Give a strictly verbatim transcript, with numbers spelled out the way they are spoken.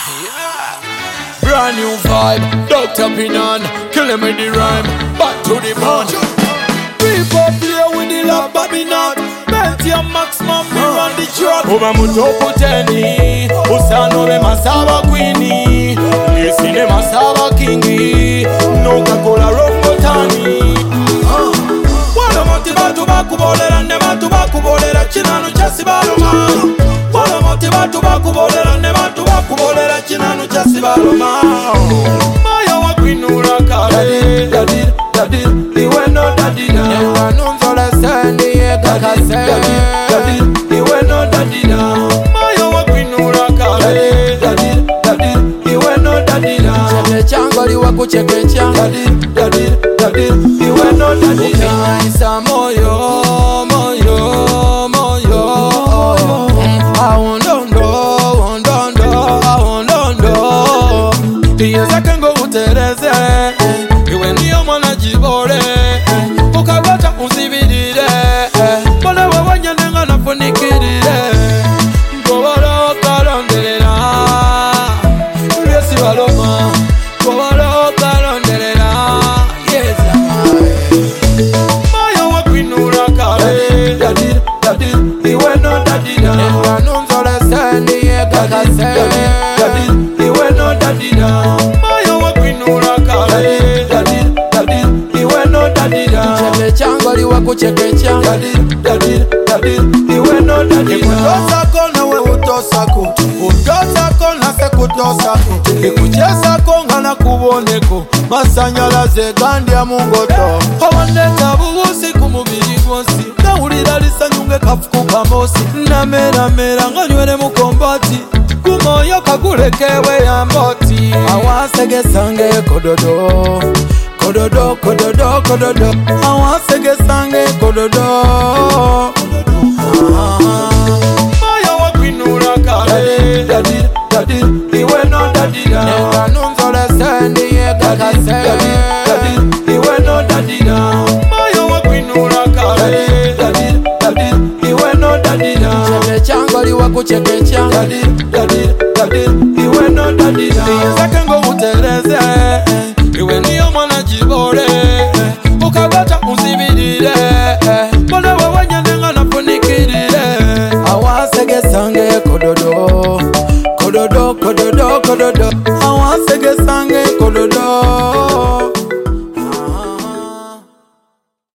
Yeah. Brand new vibe, Doctor Pinan, killing me the rhyme, back to the bone. People play with the love, Babinat, Beltium maximum, we run the truck. Uba mutopu teni, usano be masaba queenie, nisine masaba kingi, no kakola rombo tani. Wala motiva tu bakubolera, nema tu bakubolera, chinanu chasi baloma. Wala motiva tu bakubolera, nema tu bakubolera, chinanu chasi baloma. Maya wa kwinura kare, dadir, dadir, iwe no dadina. Ewa nunzola sendi ye kakase. Dadir, iwe no dadina. Maya wa kwinura kare, dadir, dadir, iwe no dadina. Cheke changoli wa kuchekecha. Dadir, dadir, dadir, iwe no dadina. Ukinyisa moyo, moyo, moyo. Ahondondo, ahondondo, ahondondo. Iyeza kengo utereze, iwe niyo mwana jibore. Ukagota unsibirire, mbone wewe nyenenga nafunikirire. Ngoboro kalondelera, yesi baloma. Ngoboro kalondelera, yesa. Maya wa kwinura kare, dadir, dadir, iwe no dadina. Ewa nunzole sendi ye kakase. Dadir, iwe no dadina. Maya wa kwinura kare, dadir, dadir, iwe no dadina. Cheke changoli wa kuchekecha. Dadir, dadir, dadir, iwe no dadina. Ikutosako na we utosako, utosako na se kutosako. Ikuchesako ngana kuboneko, masanyalaze gandi ya mungoto. Hawandeka bubusi kumubiri gwosi, nawulira lisanyunge kafuku kamosi. Namera mera nganywere mukombati, kumoyo kagulekewe ya mboti. Awasegesange kododo, kododo, kododo, kododo. Awasegesange kododo. Maya wa kwinura kare, dadir, dadir, iwe no dadina. Ewa nunzole sendi ye kakase. Dadir, dadir, iwe no dadina. Maya wa kwinura kare, dadir, dadir, iwe no dadina. Cheke changoli wa kuchekecha. Dadir, dadir, dadir, iwe no dadina. Iyeza kengo utereze, iwe niyo mwana jibore. Ukagota unsibirire, mbone wewe nyenenga nafunikirire. Awasegesange kododo, kododo, kododo, kododo.